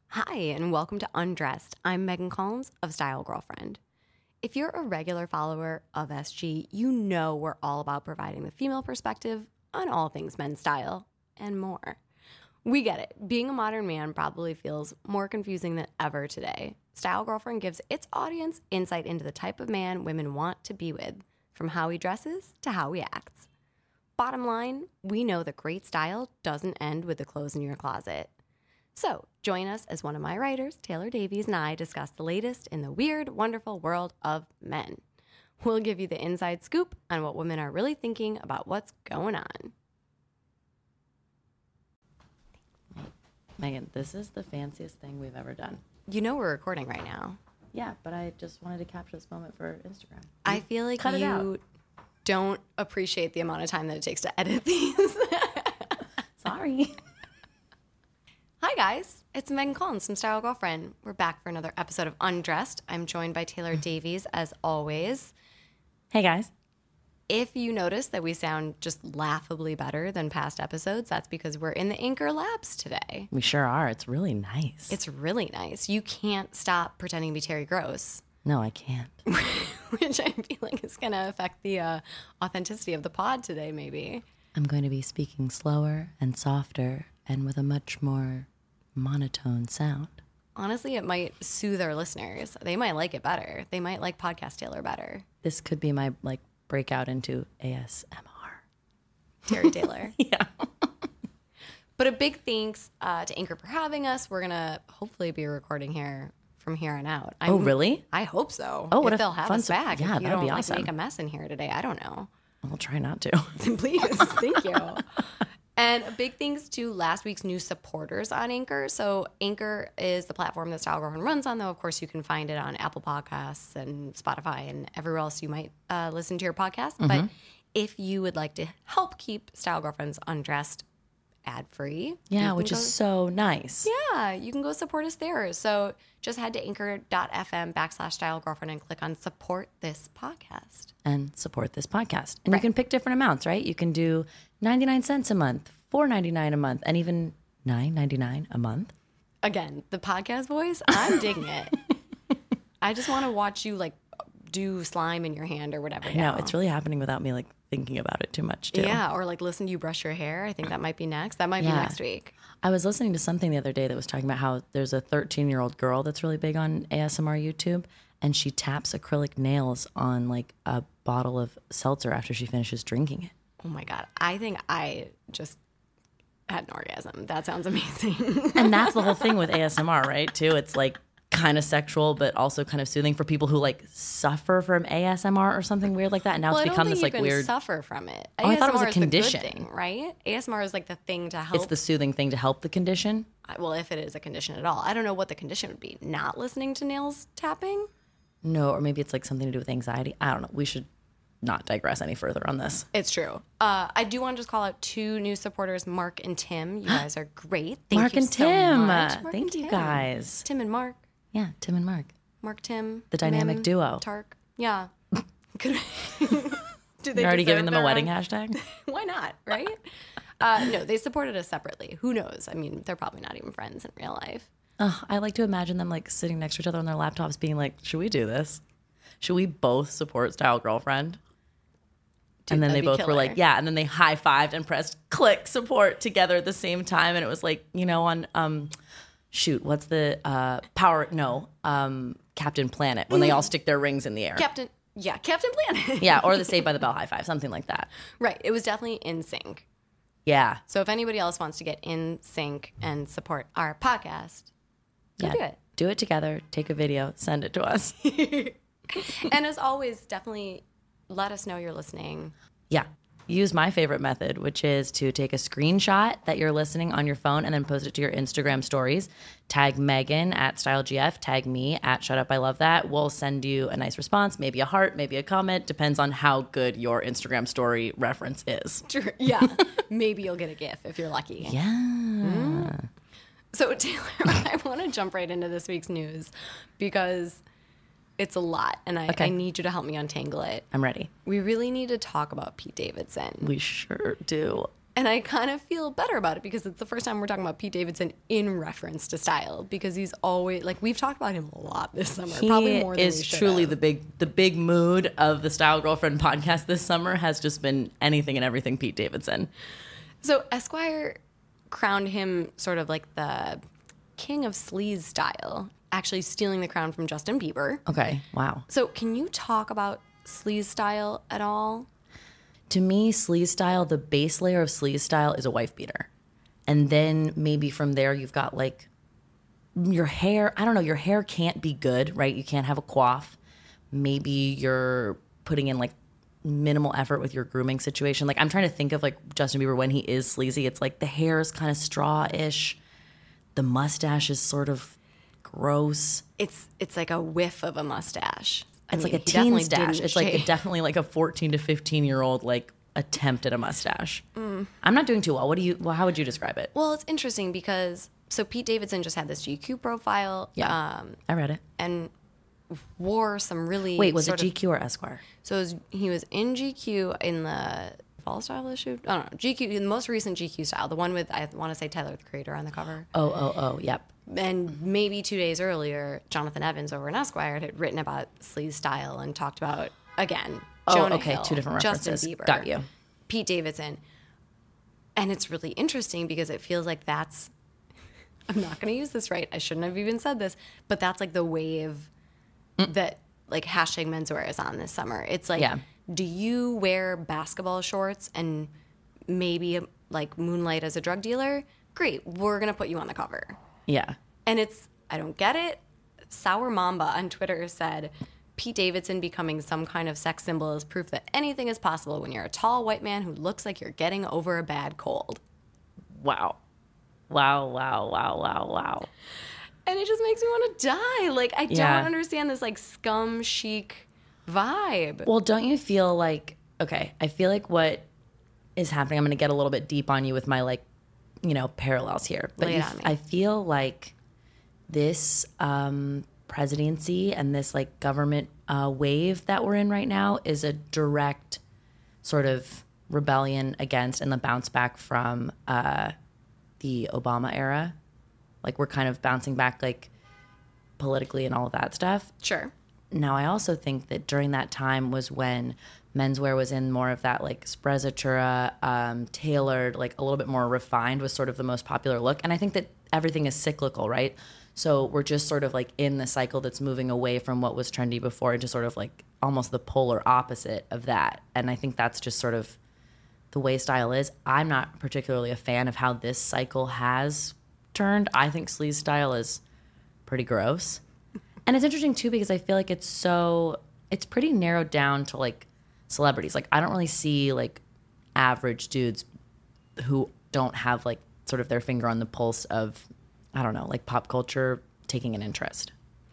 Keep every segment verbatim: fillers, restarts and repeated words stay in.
Hi, and welcome to Undressed. I'm Megan Collins of Style Girlfriend. If you're a regular follower of S G, you know we're all about providing the female perspective on all things men's style and more. We get it. Being a modern man probably feels more confusing than ever today. Style Girlfriend gives its audience insight into the type of man women want to be with, from how he dresses to how he acts. Bottom line, we know that great style doesn't end with the clothes in your closet. So join us as one of my writers, Taylor Davies, and I discuss the latest in the weird, wonderful world of men. We'll give you the inside scoop on what women are really thinking about what's going on. Megan, this is the fanciest thing we've ever done. You know we're recording right now. Yeah, but I just wanted to capture this moment for Instagram. I feel like Cut it you out. don't appreciate the amount of time that it takes to edit these. Sorry. Hi guys, it's Megan Collins from Style Girlfriend. We're back for another episode of Undressed. I'm joined by Taylor Davies as always. Hey, guys. If you notice that we sound just laughably better than past episodes, that's because we're in the Anchor Labs today. We sure are. It's really nice. It's really nice. You can't stop pretending to be Terry Gross, No, I can't. which I feel like is going to affect the uh, authenticity of the pod today, maybe. I'm going to be speaking slower and softer and with a much more monotone sound. Honestly, it might soothe our listeners. They might like it better. They might like Podcast Taylor better. This could be my, like, breakout into A S M R. Terry Taylor. Yeah. But a big thanks uh, to Anchor for having us. We're going to hopefully be recording here from here on out. I'm, Oh, really? I hope so. Oh, what if a they'll have fun us su- back. yeah, if you that'd don't be like awesome. make a mess in here today. I don't know. I'll try not to. Please. Thank you. And a big thanks to last week's new supporters on Anchor. So Anchor is the platform that Style Girlfriend runs on, though. Of course, you can find it on Apple Podcasts and Spotify and everywhere else you might uh, listen to your podcast. Mm-hmm. But if you would like to help keep Style Girlfriends Undressed ad-free. Yeah, which is so nice. Yeah, you can go support us there. So just head to anchor.fm backslash Style Girlfriend and click on support this podcast. And support this podcast. And you can pick different amounts, right? You can do ninety-nine cents a month, four ninety-nine a month, and even nine ninety-nine a month. Again, the podcast voice, I'm digging it. I just want to watch you like do slime in your hand or whatever. No, it's really happening without me like thinking about it too much too. Yeah, or like listen to you brush your hair. I think that might be next. That might Yeah. be next week. I was listening to something the other day that was talking about how there's a thirteen-year-old girl that's really big on A S M R YouTube, and she taps acrylic nails on like a bottle of seltzer after she finishes drinking it. Oh my God. I think I just had an orgasm. That sounds amazing. And that's the whole thing with A S M R, right? Too, it's like kind of sexual, but also kind of soothing for people who like suffer from A S M R or something weird like that. And now well, it's I become don't this think like you can weird. suffer from it. Oh, I thought it was a A S M R is the good condition. thing, right? A S M R is like the thing to help. It's the soothing thing to help the condition. Well, if it is a condition at all. I don't know what the condition would be. Not listening to nails tapping? No, or maybe it's like something to do with anxiety. I don't know. We should not digress any further on this. It's true. Uh, I do want to just call out two new supporters, Mark and Tim. You guys are great. Thank Mark you and so Tim. much. Mark Thank and you Tim. guys. Tim and Mark. Yeah, Tim and Mark. Mark, Tim. The dynamic Mim, duo. Tark. Yeah. Could- Do they You're already deserve giving them a their wedding own- hashtag? Why not, right? uh, no, they supported us separately. Who knows? I mean, they're probably not even friends in real life. Oh, I like to imagine them like sitting next to each other on their laptops being like, should we do this? Should we both support Style Girlfriend? Dude, and then they that'd be both were like, killer. yeah. And then they high-fived and pressed click support together at the same time. And it was like, you know, on, um, shoot, what's the uh, power? No, um, Captain Planet, when they all stick their rings in the air. Captain, yeah, Captain Planet. Yeah, or the Saved by the Bell high five, something like that. Right. It was definitely in sync. Yeah. So if anybody else wants to get in sync and support our podcast, go Yeah. do it. Do it together. Take a video. Send it to us. And as always, definitely let us know you're listening. Yeah. Use my favorite method, which is to take a screenshot that you're listening on your phone and then post it to your Instagram stories. Tag Megan at StyleGF, tag me at Shut Up I Love That. We'll send you a nice response, maybe a heart, maybe a comment. Depends on how good your Instagram story reference is. True. Yeah. Maybe you'll get a GIF if you're lucky. Yeah. Mm. So Taylor, I want to jump right into this week's news because it's a lot, and I, Okay. I need you to help me untangle it. I'm ready. We really need to talk about Pete Davidson. We sure do. And I kind of feel better about it because it's the first time we're talking about Pete Davidson in reference to style, because he's always, like, we've talked about him a lot this summer, He probably more than is we should truly have. the big the big mood of the Style Girlfriend podcast this summer has just been anything and everything Pete Davidson. So Esquire crowned him sort of like the king of sleaze style, actually stealing the crown from Justin Bieber. Okay, wow. So can you talk about sleaze style at all? To me, sleaze style, the base layer of sleaze style is a wife beater. And then maybe from there you've got like your hair. I don't know, your hair can't be good, right? You can't have a coif. Maybe you're putting in like minimal effort with your grooming situation. Like I'm trying to think of like Justin Bieber when he is sleazy. It's like the hair is kind of straw-ish. The mustache is sort of gross. It's it's like a whiff of a mustache. I It's mean, like a he teen definitely stash. didn't It's like a, shave. definitely like a fourteen to fifteen year old like attempt at a mustache. I'm not doing too well. What do you? Well, how would you describe it? Well, it's interesting because so Pete Davidson just had this G Q profile, Yeah. um, I read it. and wore some really Wait, was it sort of- G Q or Esquire? So it was, he was in G Q in the fall style issue. I don't know, G Q, the most recent G Q style, the one with I want to say Tyler the Creator on the cover. Oh, oh, oh, yep. And maybe two days earlier, Jonathan Evans over in Esquire had written about sleaze style and talked about, again, Oh, Jonah okay, Hill, two different Justin references. Bieber, Got you. Pete Davidson. And it's really interesting because it feels like that's, I'm not going to use this right. I shouldn't have even said this, but that's like the wave Mm. that like hashtag menswear is on this summer. It's like, Yeah. do you wear basketball shorts and maybe like moonlight as a drug dealer? Great. We're going to put you on the cover. Yeah. And it's, I don't get it. Sour Mamba on Twitter said, Pete Davidson becoming some kind of sex symbol is proof that anything is possible when you're a tall white man who looks like you're getting over a bad cold. Wow. Wow, wow, wow, wow, wow. And it just makes me want to die. Like, I Yeah. don't understand this, like, scum chic vibe. Well, don't you feel like, okay, I feel like what is happening, I'm going to get a little bit deep on you with my, like, you know, parallels here. But Lay it you, on me. I feel like this um, presidency and this, like, government uh, wave that we're in right now is a direct sort of rebellion against and the bounce back from uh, the Obama era. Like, we're kind of bouncing back, like, politically and all of that stuff. Sure. Now, I also think that during that time was when menswear was in more of that, like, sprezzatura, um, tailored, like, a little bit more refined was sort of the most popular look. And I think that everything is cyclical, right? So we're just sort of, like, in the cycle that's moving away from what was trendy before into sort of, like, almost the polar opposite of that. And I think that's just sort of the way style is. I'm not particularly a fan of how this cycle has turned. I think sleaze style is pretty gross. And it's interesting too because I feel like it's so it's pretty narrowed down to like celebrities. Like I don't really see like average dudes who don't have like sort of their finger on the pulse of I don't know, like pop culture taking an interest.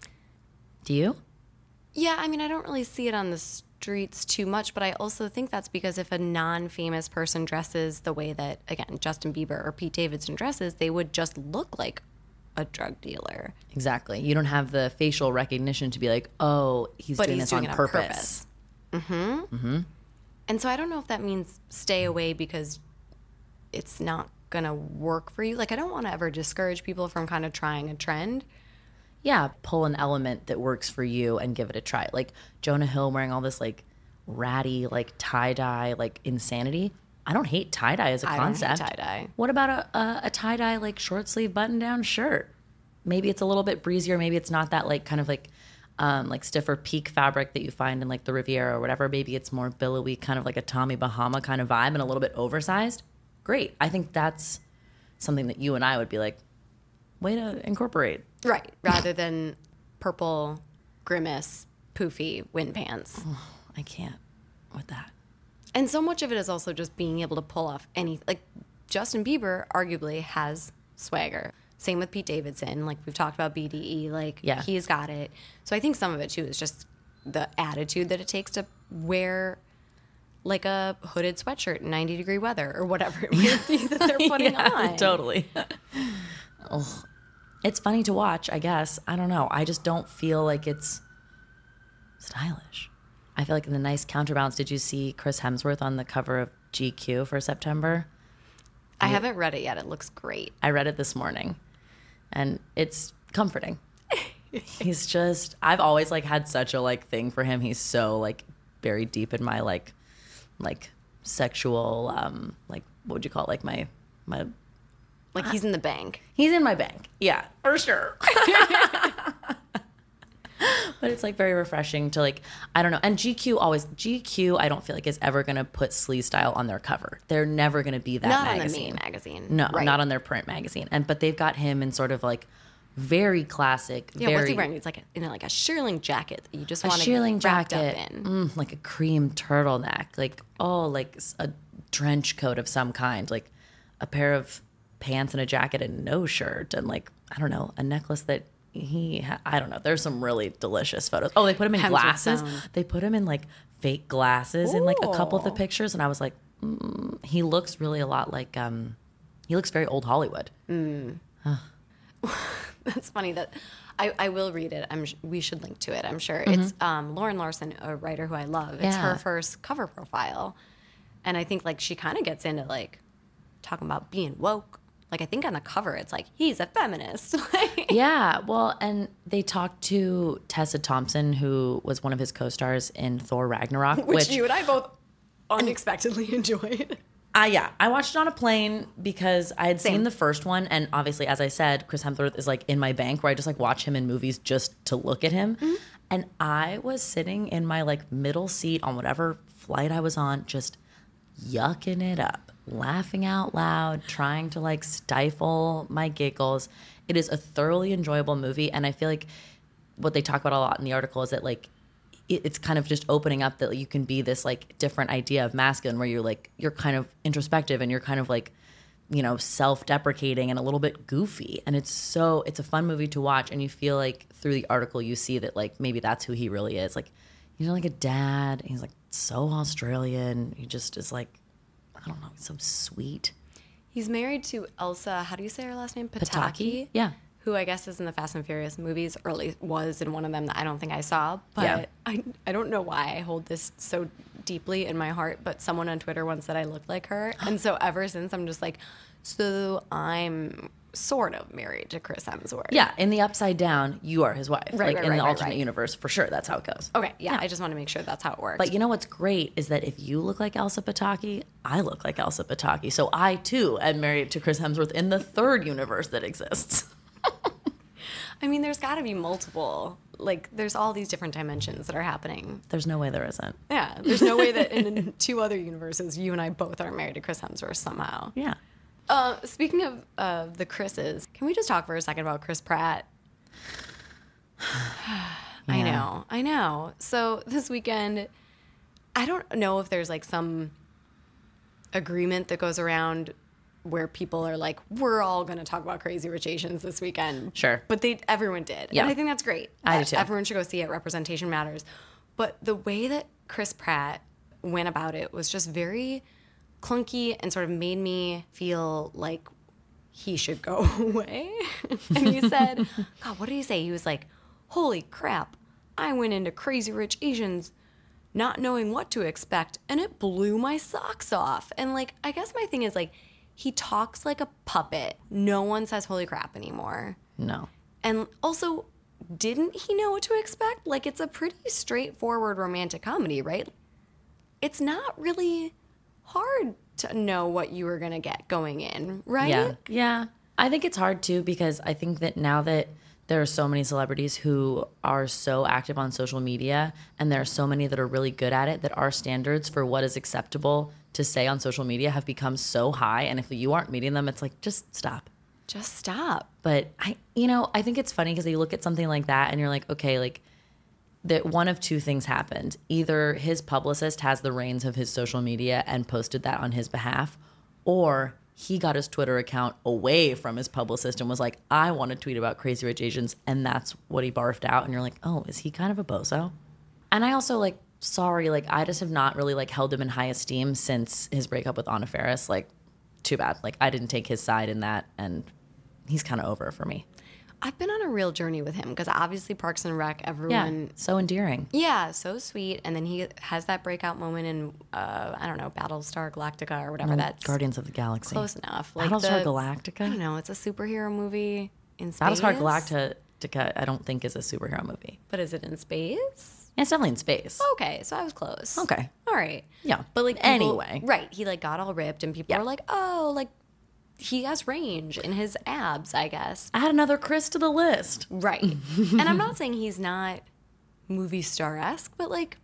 Do you? Yeah, I mean, I don't really see it on the streets too much, but I also think that's because if a non-famous person dresses the way that, again, Justin Bieber or Pete Davidson dresses, they would just look like a drug dealer. Exactly. You don't have the facial recognition to be like, oh, he's But doing he's this doing on it on purpose. purpose. Mm-hmm. Mm-hmm. And so I don't know if that means stay away because it's not going to work for you. Like, I don't want to ever discourage people from kind of trying a trend. Yeah, pull an element that works for you and give it a try. Like Jonah Hill wearing all this like ratty, like tie-dye, like insanity. I don't hate tie-dye as a I don't hate concept. tie-dye. What about a, a, a tie-dye like short sleeve button-down shirt? Maybe it's a little bit breezier. Maybe it's not that like kind of like um, like stiffer peak fabric that you find in like the Riviera or whatever. Maybe it's more billowy, kind of like a Tommy Bahama kind of vibe and a little bit oversized. Great. I think that's something that you and I would be like, way to incorporate. Right. Rather than purple, grimace, poofy wind pants. I can't with that. And so much of it is also just being able to pull off any, like Justin Bieber arguably has swagger. Same with Pete Davidson. Like we've talked about B D E, like Yeah. he's got it. So I think some of it too is just the attitude that it takes to wear like a hooded sweatshirt in ninety degree weather or whatever it might be that they're putting Yeah, on. Totally. Ugh. It's funny to watch, I guess. I don't know. I just don't feel like it's stylish. I feel like in the nice counterbalance, did you see Chris Hemsworth on the cover of G Q for September? I haven't read it yet. It looks great. I read it this morning, and it's comforting. He's just, I've always like had such a like thing for him. He's so like buried deep in my like, like sexual, um, like what would you call it? Like my, my, Like he's in the bank. he's in my bank. Yeah, for sure. But it's like very refreshing to like, I don't know. And G Q always, G Q I don't feel like is ever going to put Sleaze Style on their cover. They're never going to be that Not magazine. on the main magazine. No, Right. not on their print magazine. And but they've got him in sort of like very classic, Yeah, very what's he wearing? It's like a, in a, like a shearling jacket that you just a want to shearling get wrapped jacket, up in. mm, like a cream turtleneck, like oh, like s- a trench coat of some kind, like a pair of pants and a jacket and no shirt, and like I don't know, a necklace that he, ha- I don't know. There's some really delicious photos. Oh, they put him in Hemsworth glasses. Sound. They put him in like fake glasses in like a couple of the Ooh. pictures, and I was like, mm, he looks really a lot like um, he looks very old Hollywood. That's funny that I, I will read it. I'm sh- we should link to it. I'm sure Mm-hmm. it's um, Lauren Larson, a writer who I love. It's Yeah. her first cover profile, and I think like she kind of gets into like talking about being woke. Like I think on the cover it's like he's a feminist. Like, Yeah, well, and they talked to Tessa Thompson, who was one of his co-stars in Thor Ragnarok, which, which, you and I both unexpectedly enjoyed. I yeah, I watched it on a plane because I had Same. seen the first one, and obviously, as I said, Chris Hemsworth is like in my bank, where I just like watch him in movies just to look at him, Mm-hmm. and I was sitting in my like middle seat on whatever flight I was on, just yucking it up, laughing out loud, trying to like stifle my giggles. It is a thoroughly enjoyable movie, and I feel like what they talk about a lot in the article is that like it- it's kind of just opening up that you can be this like different idea of masculine, where you're like you're kind of introspective and you're kind of like, you know, self-deprecating and a little bit goofy, and it's so it's a fun movie to watch, and you feel like through the article you see that like maybe that's who he really is. Like he's like a dad, he's like so Australian, he just is like, I don't know, he's so sweet. He's married to Elsa. How do you say her last name? Pataki. Pataki? Yeah. Who I guess is in the Fast and Furious movies, or at least was in one of them that I don't think I saw. But Yeah. I, I don't know why I hold this so deeply in my heart. But someone on Twitter once said I looked like her. And so ever since, I'm just like, so I'm sort of married to Chris Hemsworth. Yeah, in the Upside Down, you are his wife. Right, like right, in right, the right, alternate right. universe, for sure, that's how it goes. Okay, yeah, I just want to make sure that's how it works. But you know what's great is that if you look like Elsa Pataki, I look like Elsa Pataki. So I too am married to Chris Hemsworth in the third universe that exists. I mean, there's got to be multiple. Like, there's all these different dimensions that are happening. There's no way there isn't. Yeah, there's no way that in two other universes, you and I both are married to Chris Hemsworth somehow. Yeah. Uh, speaking of uh, the Chris's, can we just talk for a second about Chris Pratt? I Yeah. know, I know. So this weekend, I don't know if there's like some agreement that goes around where people are like, we're all going to talk about Crazy Rich Asians this weekend. Sure. But they, everyone did. Yeah. And I think that's great. I do Uh, too. Everyone should go see it. Representation matters. But the way that Chris Pratt went about it was just very clunky and sort of made me feel like he should go away. And he said, God, what did he say? He was like, holy crap, I went into Crazy Rich Asians not knowing what to expect, and it blew my socks off. And like, I guess my thing is like, he talks like a puppet. No one says holy crap anymore. No. And also, didn't he know what to expect? Like, it's a pretty straightforward romantic comedy, right? It's not really hard to know what you were going to get going in, right? Yeah. Yeah. I think it's hard too, because I think that now that there are so many celebrities who are so active on social media, and there are so many that are really good at it, that our standards for what is acceptable to say on social media have become so high. And if you aren't meeting them, it's like, just stop. Just stop. But I, you know, I think it's funny because you look at something like that and you're like, okay, like that one of two things happened. Either his publicist has the reins of his social media and posted that on his behalf, or he got his Twitter account away from his publicist and was like, I want to tweet about Crazy Rich Asians. And that's what he barfed out. And you're like, oh, is he kind of a bozo? And I also like, sorry, like I just have not really like held him in high esteem since his breakup with Anna Faris. Like, too bad. Like I didn't take his side in that, and he's kind of over for me. I've been on a real journey with him because obviously Parks and Rec, everyone. Yeah, so endearing. Yeah, so sweet. And then he has that breakout moment in, uh, I don't know, Battlestar Galactica or whatever. No, That's Guardians of the Galaxy. close enough. Like Battlestar the- Galactica? I don't know. It's a superhero movie in space. Battlestar Galactica, I don't think is a superhero movie. But is it in space? Yeah, it's definitely in space. Okay, so I was close. Okay. All right. Yeah. But like people- Anyway. right? He like got all ripped, and people Yeah. were like, "Oh, like he has range in his abs, I guess." Add another Chris to the list. Right. And I'm not saying he's not movie star esque, but like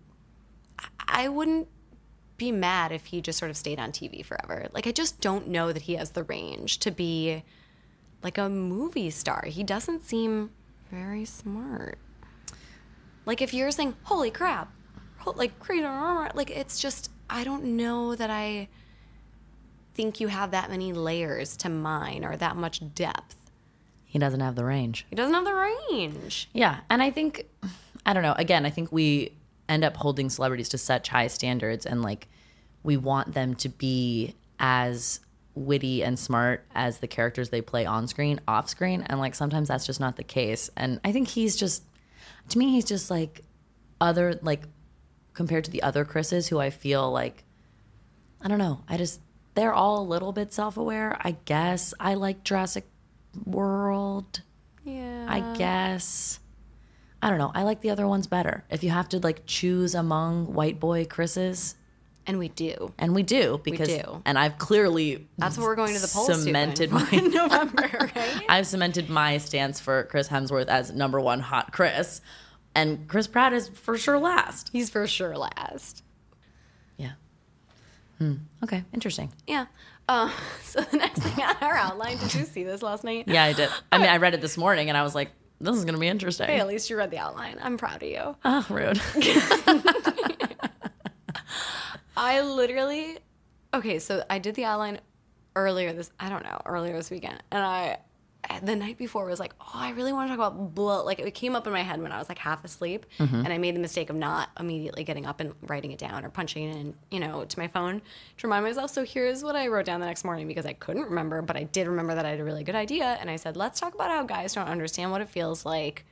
I- I wouldn't be mad if he just sort of stayed on T V forever. Like I just don't know that he has the range to be like a movie star. He doesn't seem very smart. Like if you're saying, "Holy crap," ho- like crazy, like it's just I don't know that I think you have that many layers to mine or that much depth. He doesn't have the range. He doesn't have the range. Yeah, and I think, I don't know, again, I think we end up holding celebrities to such high standards, and like we want them to be as witty and smart as the characters they play on screen, off screen, and like sometimes that's just not the case. And I think he's just, to me, he's just like other, like compared to the other Chris's who I feel like, I don't know, I just, they're all a little bit self-aware, I guess. I like Jurassic World. Yeah. I guess. I don't know. I like the other ones better. If you have to like choose among white boy Chris's, And we do. and we do because, do. and I've clearly That's what we're going to the polls cemented to my in November, right? I've cemented my stance for Chris Hemsworth as number one hot Chris, and Chris Pratt is for sure last. He's for sure last. Yeah. Hmm. Okay. Interesting. Yeah. Uh, so the next thing on our outline, did you see this last night? Yeah, I did. I mean, I read it this morning, and I was like, "This is going to be interesting." Hey, at least you read the outline. I'm proud of you. Oh, rude. I literally, okay, so I did the outline earlier this, I don't know, earlier this weekend. And I, the night before was like, oh, I really want to talk about blood. Like it came up in my head when I was like half asleep. And I made the mistake of not immediately getting up and writing it down or punching it in, you know, to my phone to remind myself. So here's what I wrote down the next morning because I couldn't remember, but I did remember that I had a really good idea. And I said, let's talk about how guys don't understand what it feels like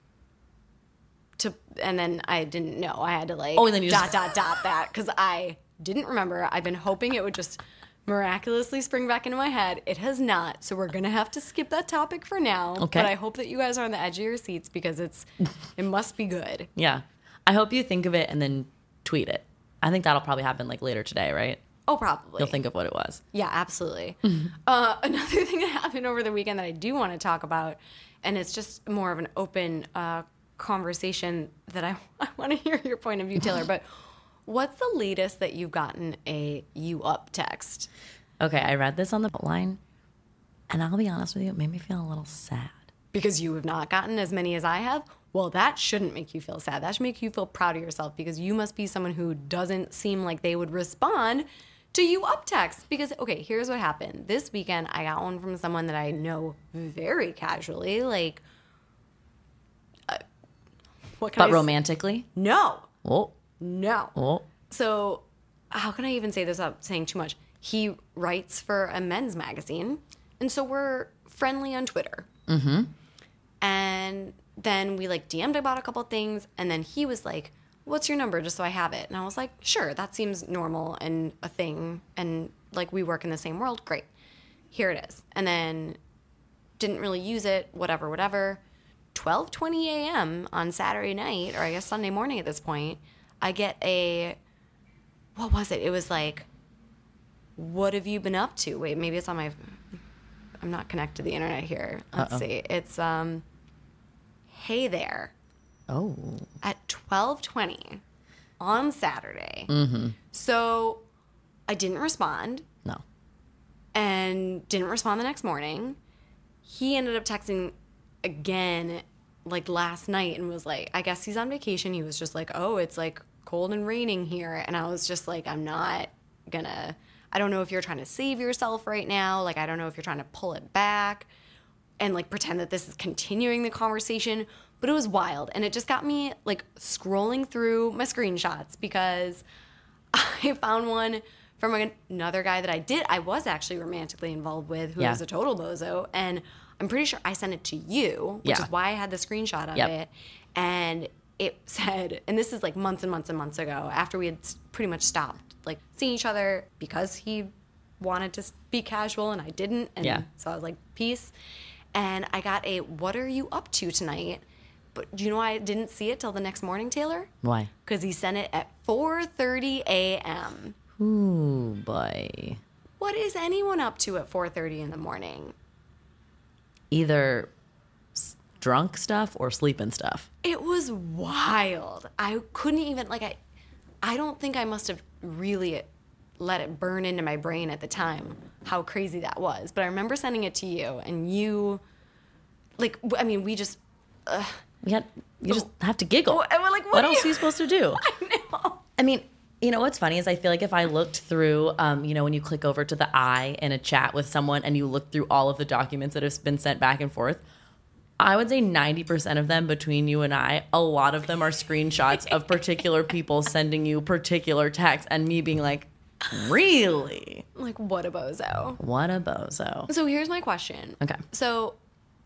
to, and then I didn't know. I had to like Oh, and then you dot, just- dot, dot that because I didn't remember. I've been hoping it would just miraculously spring back into my head. It has not. So we're going to have to skip that topic for now. Okay. But I hope that you guys are on the edge of your seats because it's, it must be good. Yeah. I hope you think of it and then tweet it. I think that'll probably happen like later today, right? Oh, probably. You'll think of what it was. Yeah, absolutely. uh, another thing that happened over the weekend that I do want to talk about, and it's just more of an open uh, conversation that I, I want to hear your point of view, Taylor. But what's the latest that you've gotten a "you up" text? Okay, I read this on the line, and I'll be honest with you, it made me feel a little sad. Because you have not gotten as many as I have? Well, that shouldn't make you feel sad. That should make you feel proud of yourself because you must be someone who doesn't seem like they would respond to you up text. Because, okay, here's what happened. This weekend, I got one from someone that I know very casually. Like, uh, what can But I s- romantically? No. Oh, No. oh. So, how can I even say this without saying too much? He writes for a men's magazine, and so we're friendly on Twitter. Mm-hmm. And then we like D M'd about a couple things, and then he was like, "What's your number, just so I have it?" And I was like, "Sure, that seems normal and a thing, and like we work in the same world. Great, here it is." And then didn't really use it. Whatever, whatever. twelve twenty a.m. on Saturday night, or I guess Sunday morning at this point, I get a, what was it? It was like, what have you been up to? Wait, maybe it's on my, I'm not connected to the internet here. Let's Uh-oh. see. It's, um, hey there, Oh. at twelve twenty on Saturday. Mm-hmm. So I didn't respond No. and didn't respond the next morning. He ended up texting again like last night and was like, I guess he's on vacation. He was just like, oh, it's like cold and raining here. And I was just like, I'm not gonna, I don't know if you're trying to save yourself right now. Like, I don't know if you're trying to pull it back and like pretend that this is continuing the conversation. But it was wild. And it just got me like scrolling through my screenshots because I found one from another guy that I did, I was actually romantically involved with, who Yeah. was a total bozo. And I'm pretty sure I sent it to you, which Yeah. is why I had the screenshot of Yep. it. And it said, and this is like months and months and months ago, after we had s- pretty much stopped like seeing each other because he wanted to s- be casual and I didn't. And Yeah. so I was like, peace. And I got a, what are you up to tonight? But do you know why I didn't see it till the next morning, Taylor? Why? Because he sent it at four thirty a.m. Ooh, boy. What is anyone up to at four thirty in the morning? Either s- drunk stuff or sleeping stuff. It was wild. I couldn't even, like, I, I don't think I must have really let it burn into my brain at the time how crazy that was. But I remember sending it to you, and you, like, w- I mean, we just, uh, We had, you just have to giggle. Oh, and we're like, what what are else you- are you supposed to do? I know. I mean, you know what's funny is I feel like if I looked through, um, you know, when you click over to the I in a chat with someone and you look through all of the documents that have been sent back and forth, I would say ninety percent of them between you and I, a lot of them are screenshots of particular people sending you particular texts and me being like, really? Like, what a bozo. What a bozo. So here's my question. Okay. So,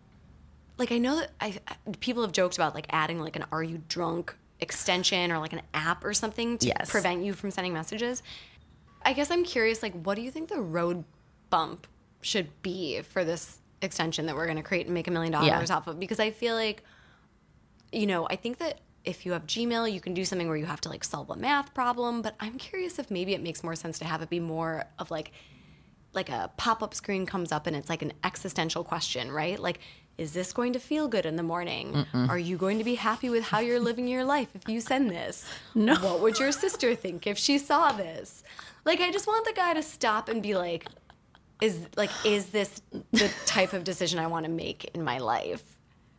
like, I know that I I- people have joked about like adding like an "Are you drunk?" extension or like an app or something to Yes. prevent you from sending messages. I guess I'm curious, like, what do you think the road bump should be for this extension that we're going to create and make a million dollars Yeah. off of? Because I feel like, you know, I think that if you have Gmail, you can do something where you have to like solve a math problem. But I'm curious if maybe it makes more sense to have it be more of like, like a pop-up screen comes up and it's like an existential question, right? Like, is this going to feel good in the morning? Mm-mm. Are you going to be happy with how you're living your life if you send this? No. What would your sister think if she saw this? Like, I just want the guy to stop and be like, is like, is this the type of decision I want to make in my life?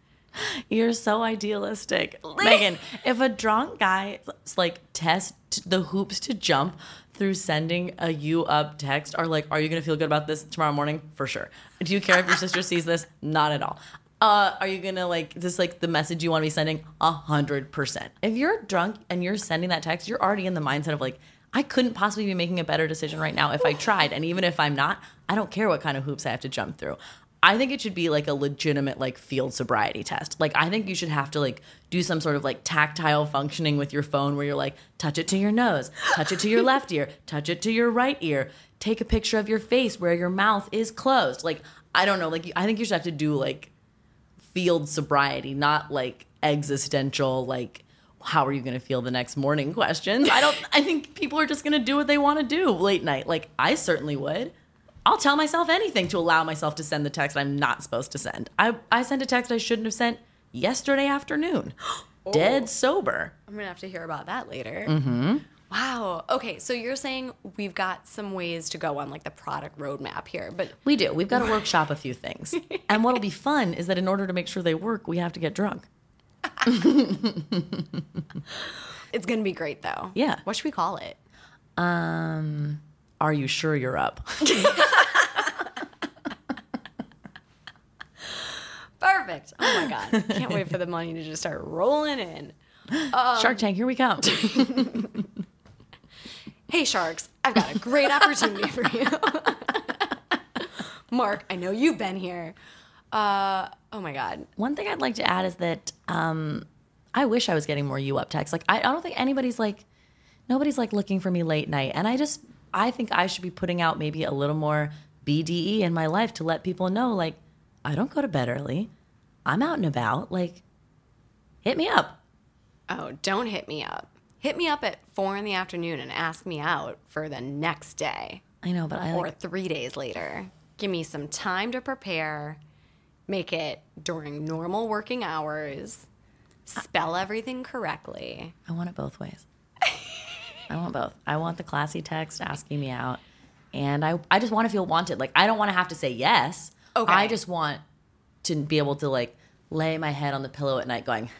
You're so idealistic. Megan, if a drunk guy like test the hoops to jump through sending a you up text are like, are you going to feel good about this tomorrow morning? For sure. Do you care if your sister sees this? Not at all. Uh, are you going to like, is this like the message you want to be sending? A hundred percent. If you're drunk and you're sending that text, you're already in the mindset of like, I couldn't possibly be making a better decision right now if I tried. And even if I'm not, I don't care what kind of hoops I have to jump through. I think it should be like a legitimate like field sobriety test. Like I think you should have to like do some sort of like tactile functioning with your phone where you're like, touch it to your nose, touch it to your left ear, touch it to your right ear, take a picture of your face where your mouth is closed. Like, I don't know, like I think you should have to do like field sobriety, not like existential, like how are you going to feel the next morning questions. I don't, I think people are just going to do what they want to do late night. Like I certainly would. I'll tell myself anything to allow myself to send the text I'm not supposed to send. I, I sent a text I shouldn't have sent yesterday afternoon. Oh. Dead sober. I'm going to have to hear about that later. Mm-hmm. Wow. Okay, so you're saying we've got some ways to go on like the product roadmap here, but we do. We've got to workshop a few things. And what'll be fun is that in order to make sure they work, we have to get drunk. It's going to be great though. Yeah. What should we call it? Um... Are you sure you're up? Perfect. Oh my God. Can't wait for the money to just start rolling in. Um, Shark Tank, here we come. Hey, Sharks, I've got a great opportunity for you. Mark, I know you've been here. Uh, oh my God. One thing I'd like to add is that um, I wish I was getting more you up texts. Like, I, I don't think anybody's like, nobody's like looking for me late night. And I just, I think I should be putting out maybe a little more B D E in my life to let people know, like, I don't go to bed early. I'm out and about. Like, hit me up. Oh, don't hit me up. Hit me up at four in the afternoon and ask me out for the next day. I know, but I Or like, three days later. Give me some time to prepare. Make it during normal working hours. Spell everything correctly. I want it both ways. I want both. I want the classy text asking me out. And I, I just want to feel wanted. Like, I don't want to have to say yes. Okay. I just want to be able to, like, lay my head on the pillow at night going,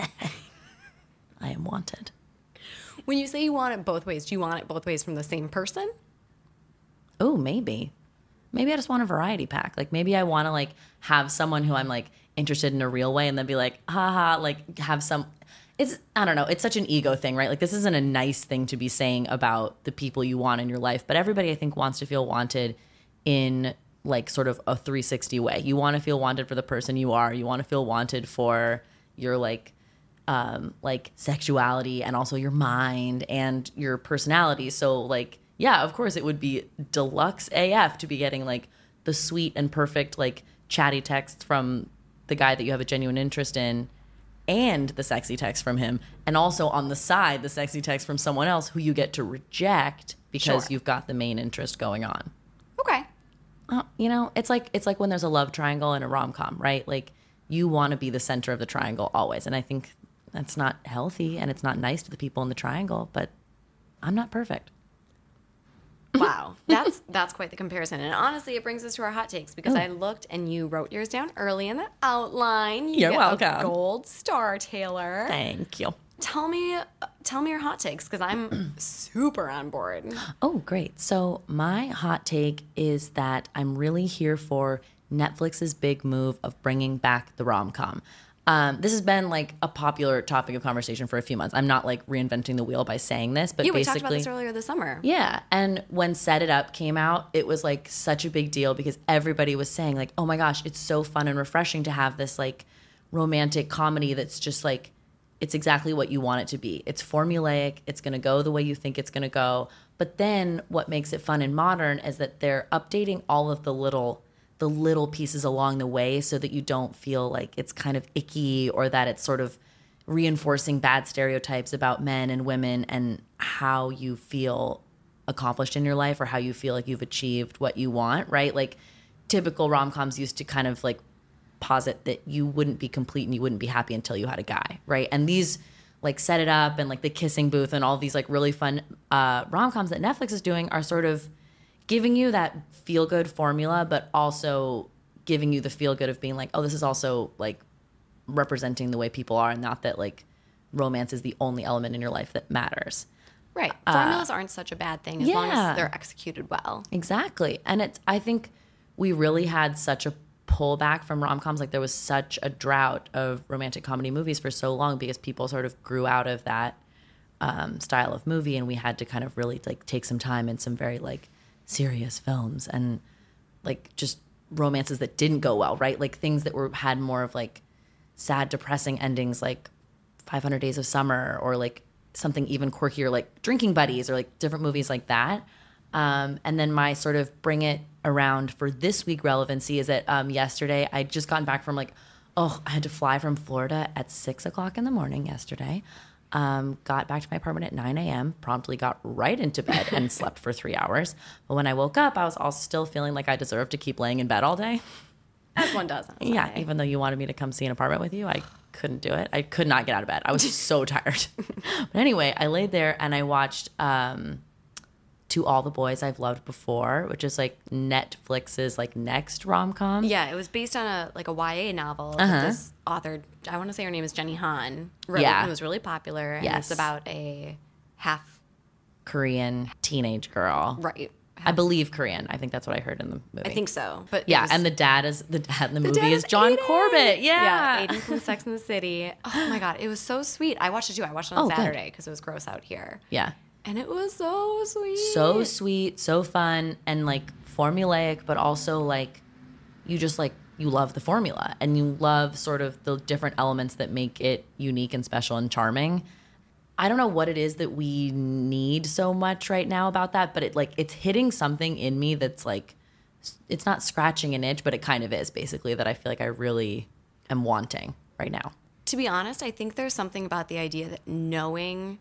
I am wanted. When you say you want it both ways, do you want it both ways from the same person? Oh, maybe. Maybe I just want a variety pack. Like, maybe I want to, like, have someone who I'm, like, interested in a real way and then be like, haha, like, have some... It's, I don't know, it's such an ego thing, right? Like, this isn't a nice thing to be saying about the people you want in your life, but everybody, I think, wants to feel wanted in like sort of a three sixty way. You want to feel wanted for the person you are. You want to feel wanted for your like um, like sexuality and also your mind and your personality. So like, yeah, of course it would be deluxe A F to be getting like the sweet and perfect like chatty text from the guy that you have a genuine interest in, and the sexy text from him, and also on the side the sexy text from someone else who you get to reject because Sure. you've got the main interest going on. Okay. Uh, you know, it's like it's like when there's a love triangle in a rom-com, right? Like you want to be the center of the triangle always, and I think that's not healthy and it's not nice to the people in the triangle, but I'm not perfect. Wow, that's that's quite the comparison. And honestly, it brings us to our hot takes because I looked and you wrote yours down early in the outline. You You're get welcome. A gold star, Taylor. Thank you. Tell me, tell me your hot takes because I'm super on board. Oh, great. So my hot take is that I'm really here for Netflix's big move of bringing back the rom-com. Um, this has been like a popular topic of conversation for a few months. I'm not like reinventing the wheel by saying this, but Yeah, we basically, talked about this earlier this summer. yeah. And when Set It Up came out, it was like such a big deal because everybody was saying like, oh my gosh, it's so fun and refreshing to have this like romantic comedy that's just like, it's exactly what you want it to be. It's formulaic. It's going to go the way you think it's going to go. But then what makes it fun and modern is that they're updating all of the little the little pieces along the way so that you don't feel like it's kind of icky or that it's sort of reinforcing bad stereotypes about men and women and how you feel accomplished in your life or how you feel like you've achieved what you want, right? Like typical rom-coms used to kind of like posit that you wouldn't be complete and you wouldn't be happy until you had a guy, right? And these like Set It Up and like The Kissing Booth and all these like really fun uh, rom-coms that Netflix is doing are sort of giving you that feel-good formula, but also giving you the feel-good of being like, oh, this is also like representing the way people are and not that like romance is the only element in your life that matters. Right. Formulas aren't such a bad thing as long yeah. as they're executed well. Exactly. And it's, I think we really had such a pullback from rom-coms. Like there was such a drought of romantic comedy movies for so long because people sort of grew out of that um, style of movie, and we had to kind of really like take some time in some very like serious films and like just romances that didn't go well, right? Like things that were had more of like sad, depressing endings, like five hundred Days of Summer, or like something even quirkier, like Drinking Buddies, or like different movies like that. Um, and then my sort of bring it around for this week relevancy is that um, yesterday I'd just gotten back from like, oh, I had to fly from Florida at six o'clock in the morning yesterday. Um, got back to my apartment at nine a.m., promptly got right into bed and slept for three hours. But when I woke up, I was all still feeling like I deserved to keep laying in bed all day. As one does. on Yeah, Sunday. even though you wanted me to come see an apartment with you, I couldn't do it. I could not get out of bed. I was so tired. But anyway, I laid there and I watched um, To All the Boys I've Loved Before, which is like Netflix's like next rom-com. Yeah, it was based on a like a Y A novel Uh-huh. that this author, I want to say her name is Jenny Han, wrote. Yeah. It was really popular. And Yes. it's about a half, Korean teenage girl. right. I believe Korean. I think that's what I heard in the movie. I think so. But it Yeah, was- and the dad is the dad in the, movie dad is is John Aiden. Corbett. Yeah. Yeah, Aiden from Sex and the City. Oh my God, it was so sweet. I watched it too. I watched it on Oh, good. Saturday because it was gross out here. Yeah. And it was so sweet. So sweet, so fun, and like formulaic, but also like you just like you love the formula and you love sort of the different elements that make it unique and special and charming. I don't know what it is that we need so much right now about that, but it like it's hitting something in me that's like it's not scratching an itch, but it kind of is basically that I feel like I really am wanting right now. To be honest, I think there's something about the idea that knowing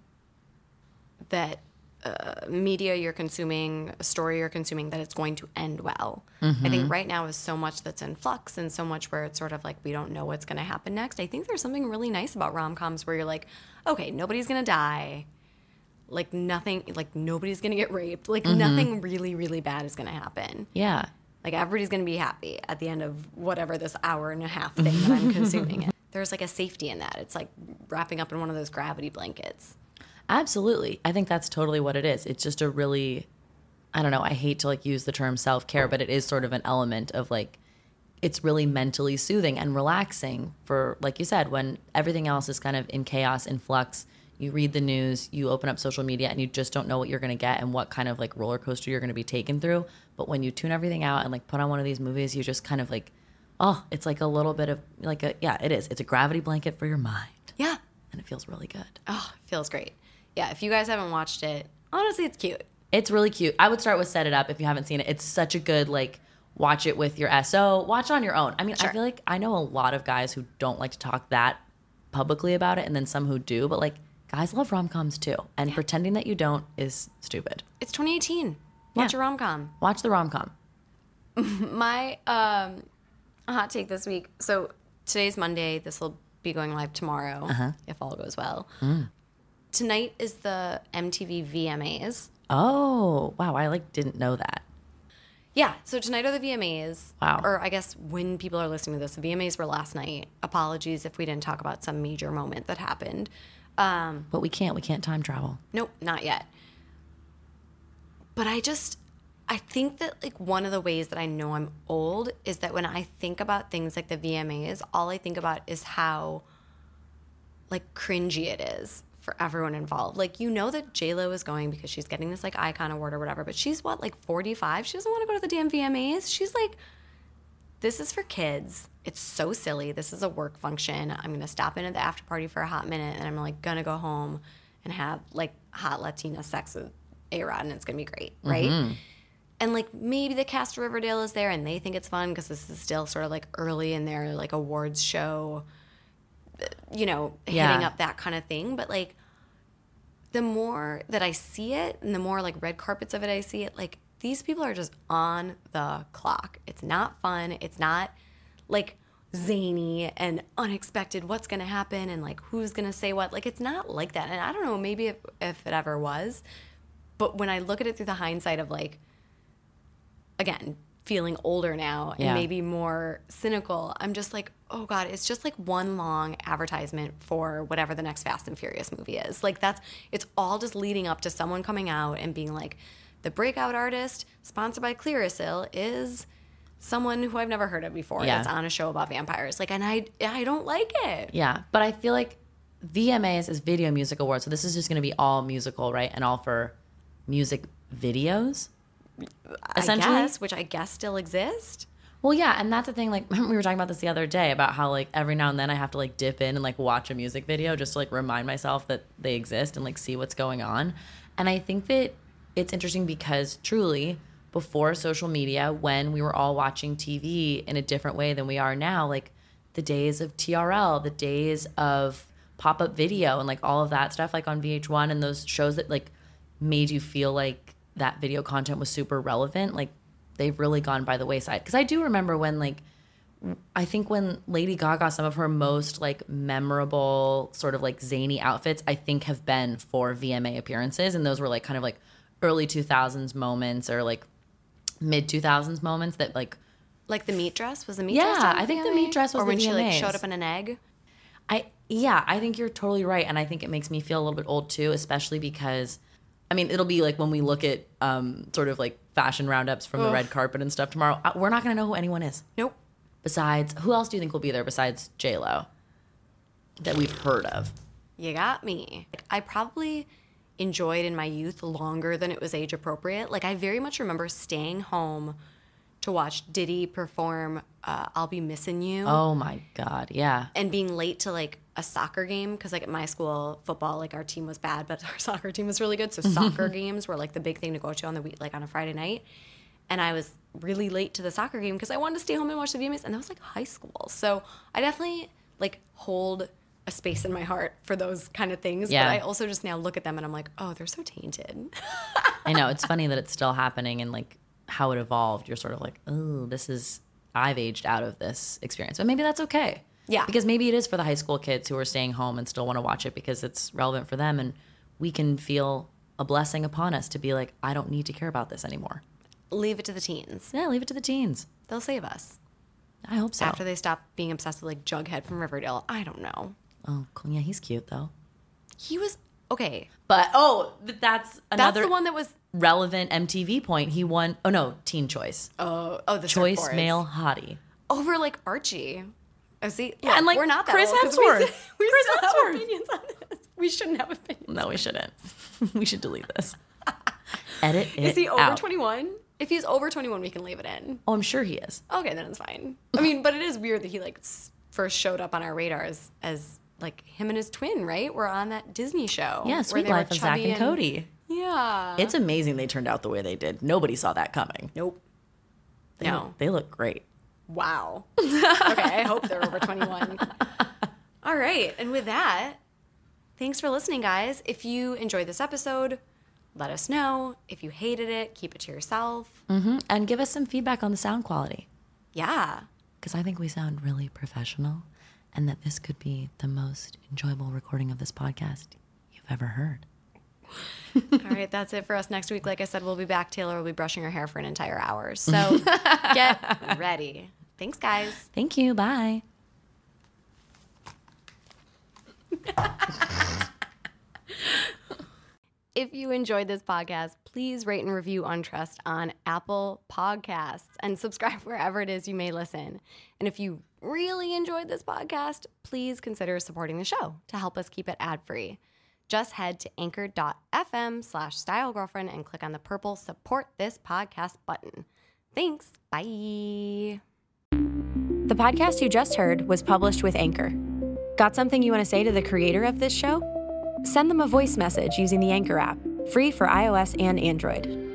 that uh, media you're consuming, a story you're consuming, that it's going to end well. I think right now is so much that's in flux and so much where it's sort of like we don't know what's going to happen next. I think there's something really nice about rom-coms where you're like, okay, nobody's going to die. Like nothing, like nobody's going to get raped. Like nothing really, really bad is going to happen. Yeah. Like everybody's going to be happy at the end of whatever this hour and a half thing that I'm consuming it. There's like a safety in that. It's like wrapping up in one of those gravity blankets. Absolutely. I think that's totally what it is. It's just a really, I don't know, I hate to like use the term self-care, but it is sort of an element of like, it's really mentally soothing and relaxing for, like you said, when everything else is kind of in chaos, in flux, you read the news, you open up social media, and you just don't know what you're going to get and what kind of like roller coaster you're going to be taken through. But when you tune everything out and like put on one of these movies, you just kind of like, oh, it's like a little bit of like a, yeah, it is. It's a gravity blanket for your mind. Yeah. And it feels really good. Oh, it feels great. Yeah, if you guys haven't watched it, honestly, it's cute. It's really cute. I would start with Set It Up if you haven't seen it. It's such a good, like, watch it with your S O. Watch it on your own. I mean, Sure. I feel like I know a lot of guys who don't like to talk that publicly about it, and then some who do. But, like, guys love rom-coms, too. And yeah. pretending that you don't is stupid. It's twenty eighteen. Watch Yeah. a rom-com. Watch the rom-com. My um, hot take this week. So today's Monday. This will be going live tomorrow, Uh-huh. if all goes well. Mm. Tonight is the M T V V M As. Oh, wow. I, like, didn't know that. Yeah, so tonight are the V M As. Wow. Or I guess when people are listening to this, the V M As were last night. Apologies if we didn't talk about some major moment that happened. Um, But we can't. We can't time travel. Nope, not yet. But I just, I think that like one of the ways that I know I'm old is that when I think about things like the V M As, all I think about is how like cringy it is for everyone involved. Like, you know that J-Lo is going because she's getting this like icon award or whatever, but she's what, like forty-five? She doesn't want to go to the damn V M As. She's like, this is for kids. It's so silly. This is a work function. I'm going to stop in at the after party for a hot minute and I'm like going to go home and have like hot Latina sex with A-Rod and it's going to be great, right? Mm-hmm. And like maybe the cast of Riverdale is there and they think it's fun because this is still sort of like early in their like awards show, you know, hitting Yeah. up that kind of thing. But like the more that I see it and the more like red carpets of it I see it, like these people are just on the clock. It's not fun. It's not like zany and unexpected what's going to happen and like who's going to say what. Like it's not like that. And I don't know, maybe if, if it ever was. But when I look at it through the hindsight of like, again, feeling older now and Yeah. maybe more cynical, I'm just like, oh God, it's just like one long advertisement for whatever the next Fast and Furious movie is. Like that's, it's all just leading up to someone coming out and being like, the breakout artist sponsored by Clearasil is someone who I've never heard of before Yeah. that's on a show about vampires. Like, and I, I don't like it. Yeah, but I feel like V M As is Video Music Awards, so this is just going to be all musical, right? And all for music videos, essentially. I guess, which I guess still exist. Well, yeah, and that's the thing. Like, we were talking about this the other day about how like every now and then I have to like dip in and like watch a music video just to like remind myself that they exist and like see what's going on. And I think that it's interesting because truly, before social media, when we were all watching T V in a different way than we are now, like the days of T R L, the days of pop-up video and like all of that stuff like on V H one and those shows that like made you feel like that video content was super relevant, like they've really gone by the wayside. Because I do remember when like, I think when Lady Gaga, some of her most like memorable sort of like zany outfits, I think have been for V M A appearances. And those were like kind of like early two thousands moments or like mid two thousands moments that like. Like the meat dress? Was the meat Yeah, dress? on I think the V M A? meat dress was or when the she like V M As. showed up in an egg? I yeah, I think you're totally right, and I think it makes me feel a little bit old too, especially because, I mean, it'll be like when we look at um, sort of like fashion roundups from the Ugh. red carpet and stuff tomorrow. uh, We're not going to know who anyone is. Nope. Besides, who else do you think will be there besides J Lo that we've heard of? You got me. Like, I probably enjoyed in my youth longer than it was age appropriate. Like I very much remember staying home to watch Diddy perform uh, I'll Be Missing You. Oh my God, yeah. And being late to like a soccer game because like at my school football, like our team was bad, but our soccer team was really good. So soccer games were like the big thing to go to on the week, like on a Friday night. And I was really late to the soccer game because I wanted to stay home and watch the V M As, and that was like high school. So I definitely like hold a space in my heart for those kind of things. Yeah. But I also just now look at them and I'm like, oh, they're so tainted. I know, it's funny that it's still happening and like how it evolved. You're sort of like, oh, this is, I've aged out of this experience. But maybe that's okay. Yeah. Because maybe it is for the high school kids who are staying home and still want to watch it because it's relevant for them. And we can feel a blessing upon us to be like, I don't need to care about this anymore. Leave it to the teens. Yeah, leave it to the teens. They'll save us. I hope so. After they stop being obsessed with like Jughead from Riverdale. I don't know. Oh, cool. Yeah, he's cute though. He was, okay. But, oh, but that's another That's the one that was, relevant M T V point. He won, oh no, Teen Choice. oh, oh, the Choice surfboards. Male Hottie. Over like Archie. Oh, see, Yeah, and, like, we're not that Chris old 'cause Hemsworth. We, we Chris still Hemsworth. have opinions on this. We shouldn't have opinions. No, we shouldn't. We should delete this. Edit it Is he over out. twenty-one? If he's over twenty-one, we can leave it in. Oh, I'm sure he is. Okay, then it's fine. I mean, but it is weird that he like s- first showed up on our radars as like him and his twin, right? Were on that Disney show. Yeah, where Sweet they were Life of Zach chubby and Cody. Yeah. It's amazing they turned out the way they did. Nobody saw that coming. Nope. They No. Look, they look great. Wow. Okay, I hope they're over twenty-one. All right, and with that, thanks for listening, guys. If you enjoyed this episode, let us know. If you hated it, keep it to yourself. Mm-hmm. And give us some feedback on the sound quality. Yeah. Because I think we sound really professional and that this could be the most enjoyable recording of this podcast you've ever heard. All right, that's it for us next week. Like I said, we'll be back. Taylor will be brushing her hair for an entire hour. So get ready. Thanks, guys. Thank you. Bye. If you enjoyed this podcast, please rate and review Untrust on Apple Podcasts and subscribe wherever it is you may listen. And if you really enjoyed this podcast, please consider supporting the show to help us keep it ad-free. Just head to anchor.fm slash stylegirlfriend and click on the purple support this podcast button. Thanks. Bye. The podcast you just heard was published with Anchor. Got something you want to say to the creator of this show? Send them a voice message using the Anchor app, free for iOS and Android.